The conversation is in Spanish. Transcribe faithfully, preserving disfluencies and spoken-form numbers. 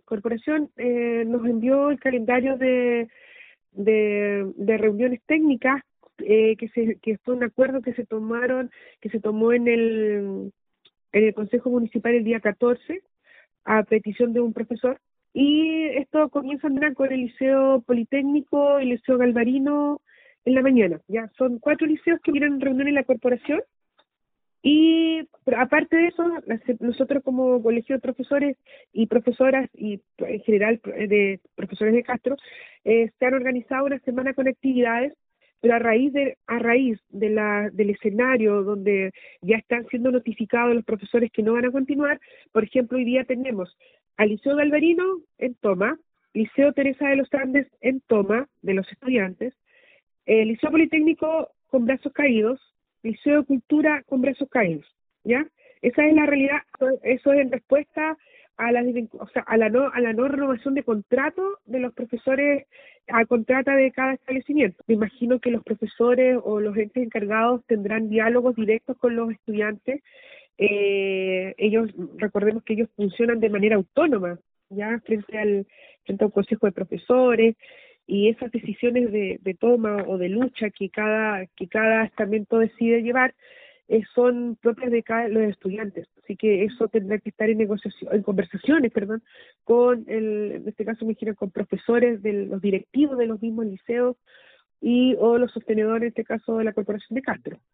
corporación eh, nos envió el calendario de, de, de reuniones técnicas eh, que se que fue un acuerdo que se tomaron, que se tomó en el, en el Consejo Municipal el día catorce, a petición de un profesor. Y esto comienza mañana con el Liceo Politécnico y el Liceo Galvarino en la mañana. Ya son cuatro liceos que vienen reunión en la corporación. Y pero aparte de eso, nosotros como colegio de profesores y profesoras y en general de profesores de Castro, eh, se han organizado una semana con actividades, pero a raíz de a raíz de la del escenario donde ya están siendo notificados los profesores que no van a continuar. Por ejemplo, hoy día tenemos al Liceo Galvarino en toma, Liceo Teresa de los Andes en toma de los estudiantes, el Liceo Politécnico con brazos caídos, Liceo de Cultura con brazos caídos, ¿ya? Esa es la realidad. Eso es en respuesta a la, o sea, a la no a la no renovación de contrato de los profesores a contrata de cada establecimiento. Me imagino que los profesores o los entes encargados tendrán diálogos directos con los estudiantes. Eh, ellos, recordemos que ellos funcionan de manera autónoma, ya frente al frente a un consejo de profesores, y esas decisiones de, de toma o de lucha que cada que cada estamento decide llevar eh, son propias de cada los estudiantes. Así que eso tendrá que estar en negociación, en conversaciones, perdón, con el, en este caso me imagino con profesores de los directivos de los mismos liceos y o los sostenedores, en este caso de la Corporación de Castro.